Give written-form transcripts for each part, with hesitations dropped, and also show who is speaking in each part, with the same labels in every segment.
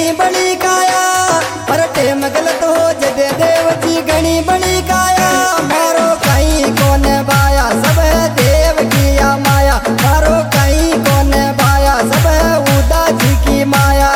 Speaker 1: गणी बड़ी काया, पर टेम गलत हो जदे देव जी गणी बड़ी काया। मारो कहीं कोन बाया सब है देव किया माया, मारो कहीं कोन बाया सब है उदा जी की माया।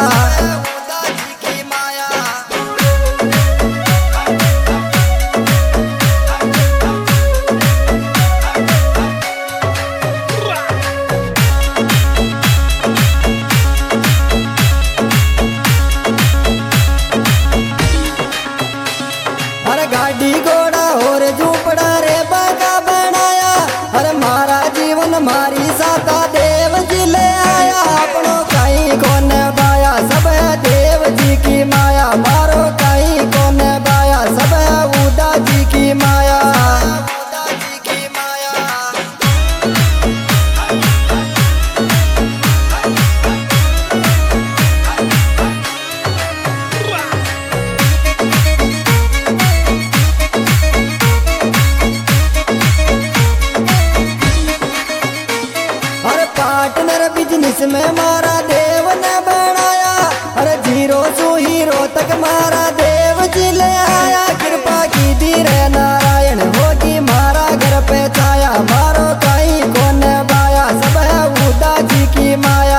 Speaker 1: गाड़ी घोड़ा और झूपड़ा रे बागा बनाया, अरे मारा जीवन मारी साता देव जी ले आया। अपनो कहीं कोन बाया सब है देव जी की माया, मारो कहीं कोन बाया सब है उदा जी की माया। पार्टनर बिजनेस में मारा देव ने बनाया, अरे जीरो से हीरो तक मारा देव जी ले आया। कृपा की धीरे नारायण होगी मारा घर पे छाया, मारो कहीं कोन बाया सब है उदा जी की माया।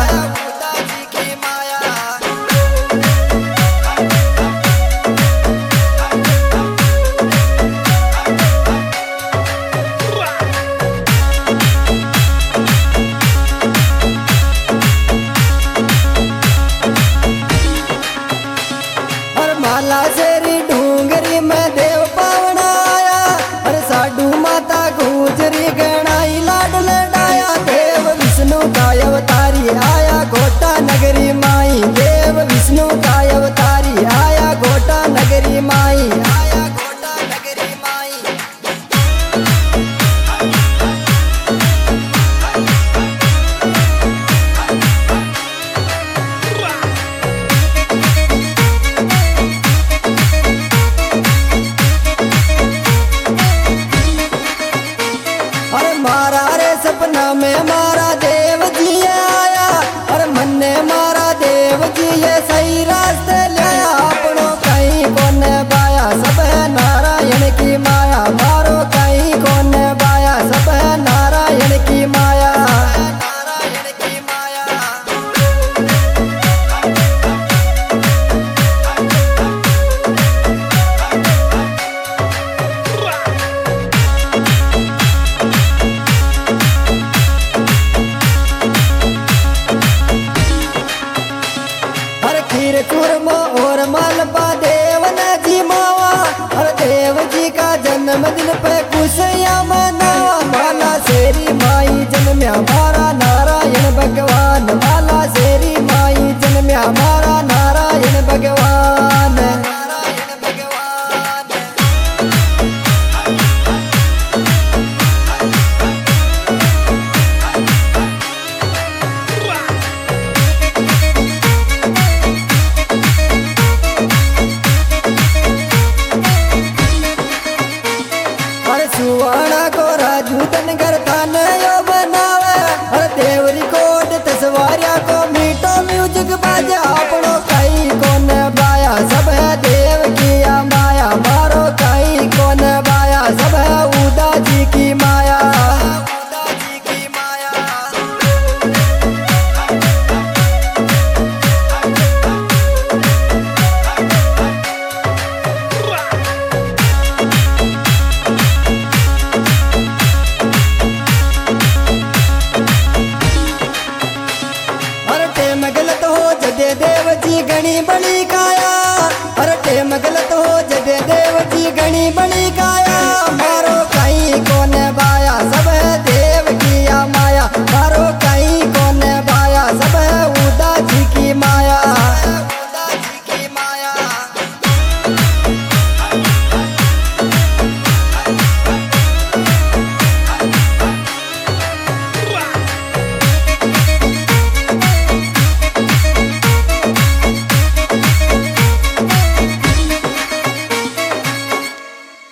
Speaker 1: माला शेरी ढूंगरी में देव पावना आया, अरे साडू माता गुजरी गणाई लाड लडाया। देव विष्णु का अवतारी आया गोटा नगरी माई, देव विष्णु का अवतारी आया गोटा नगरी माई, आया गोटा नगरी माई। मारा रे सपना में मारा देव जी आया, और मन ने मारा देव जी ये सही रास्ते लाया। अपनों कहीं कोन बाया सब है नारायण की माया, मारो कहीं कोन बाया सब है नारायण की माया। नारायण की माया। खीर चूरमा और मालपा देव ने जी मावा, और देव जी का जन्मदिन पे खुशियाँ मनावा। माला शेरी माई जन्म्या मारा नारायण भगवान, माला शेरी माई जन्म्या मारा नारायण भगवान। नारायण भगवान। सुवाना को राजू तनगर थाने यो बनावे, और देवरी कोट तसवारिया को मीठो म्यूजिक बाजा। अपनो कहीं कोन बाया सब है देव किया माया, मारो कहीं कोन बाया सब है उदा जी की माया। उदा जी की माया। गलत हो जदे देव जी गणी बड़ी काया, और टेम गलत हो जदे देव जी गणी बड़ी